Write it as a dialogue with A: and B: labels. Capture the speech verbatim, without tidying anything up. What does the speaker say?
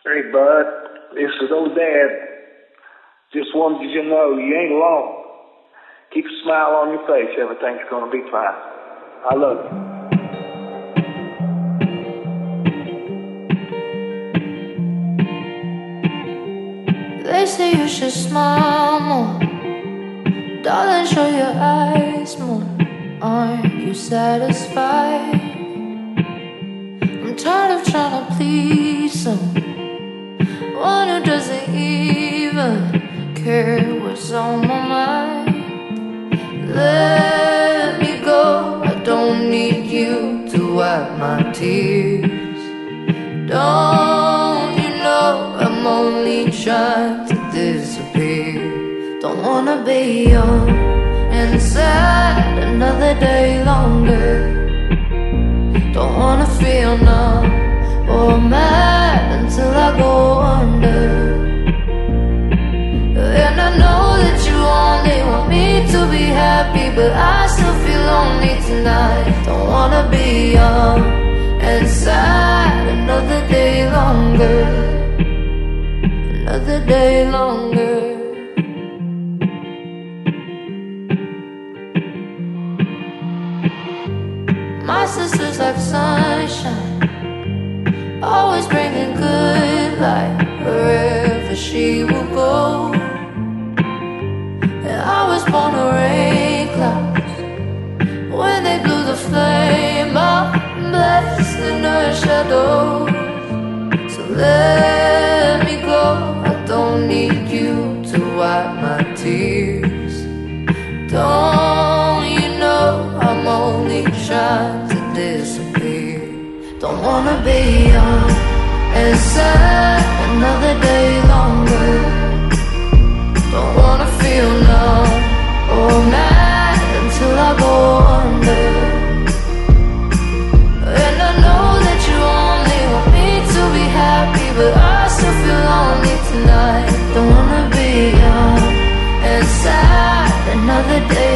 A: Hey, bud, this is old Dad. Just wanted you to know you ain't alone. Keep a smile on your face. Everything's gonna be fine. I love you.
B: They say you should smile more. Darling, show your eyes more. Aren't you satisfied? I'm tired of trying to please someone who doesn't even care what's on my mind. Let me go, I don't need you to wipe my tears. Don't you know I'm only trying to disappear? Don't wanna be young and sad another day longer. Don't wanna feel numb or mad until I go under. And I know that you only want me to be happy, but I still feel lonely tonight. Don't wanna be young and sad another day longer. Another day longer. My sister's like sunshine, always bringing good light wherever she will go. And I was born to rain clouds when they blew the flame out, blessed in her shadows. So let me go, I don't need you to wipe my tears. Don't you know I'm only trying to disappear? Don't wanna be young and sad another day longer. Don't wanna feel numb or mad until I go under. And I know that you only want me to be happy, but I still feel lonely tonight. Don't wanna be young and sad another day